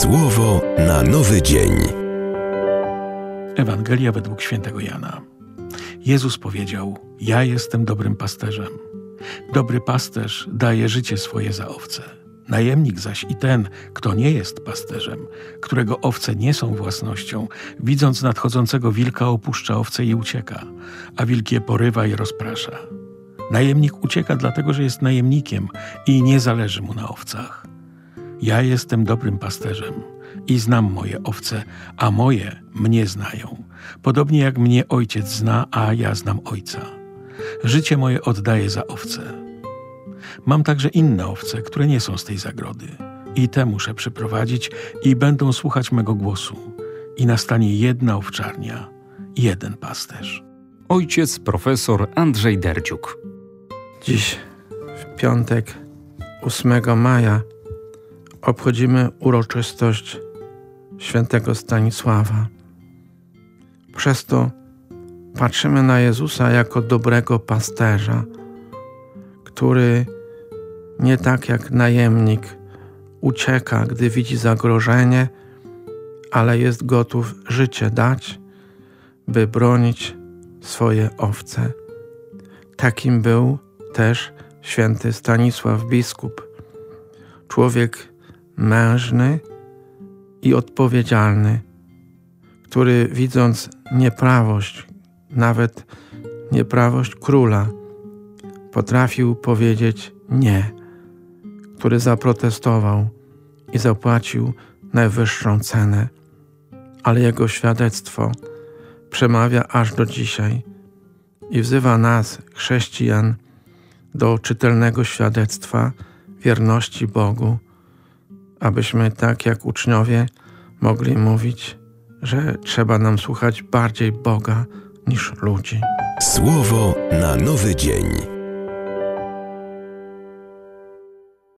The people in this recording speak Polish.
Słowo na nowy dzień. Ewangelia według świętego Jana. Jezus powiedział: ja jestem dobrym pasterzem. Dobry pasterz daje życie swoje za owce. Najemnik zaś i ten, kto nie jest pasterzem, którego owce nie są własnością, widząc nadchodzącego wilka, opuszcza owce i ucieka, a wilk je porywa i rozprasza. Najemnik ucieka dlatego, że jest najemnikiem i nie zależy mu na owcach. Ja jestem dobrym pasterzem i znam moje owce, a moje mnie znają, podobnie jak mnie Ojciec zna, a ja znam Ojca. Życie moje oddaję za owce. Mam także inne owce, które nie są z tej zagrody. I te muszę przyprowadzić i będą słuchać mego głosu. I nastanie jedna owczarnia, jeden pasterz. Ojciec profesor Andrzej Derdziuk. Dziś, w piątek, 8 maja, obchodzimy uroczystość świętego Stanisława. Przez to patrzymy na Jezusa jako dobrego pasterza, który nie tak jak najemnik ucieka, gdy widzi zagrożenie, ale jest gotów życie dać, by bronić swoje owce. Takim był też święty Stanisław biskup. Człowiek mężny i odpowiedzialny, który widząc nieprawość, nawet nieprawość króla, potrafił powiedzieć nie, który zaprotestował i zapłacił najwyższą cenę. Ale jego świadectwo przemawia aż do dzisiaj i wzywa nas, chrześcijan, do czytelnego świadectwa wierności Bogu, abyśmy tak jak uczniowie mogli mówić, że trzeba nam słuchać bardziej Boga niż ludzi. Słowo na nowy dzień.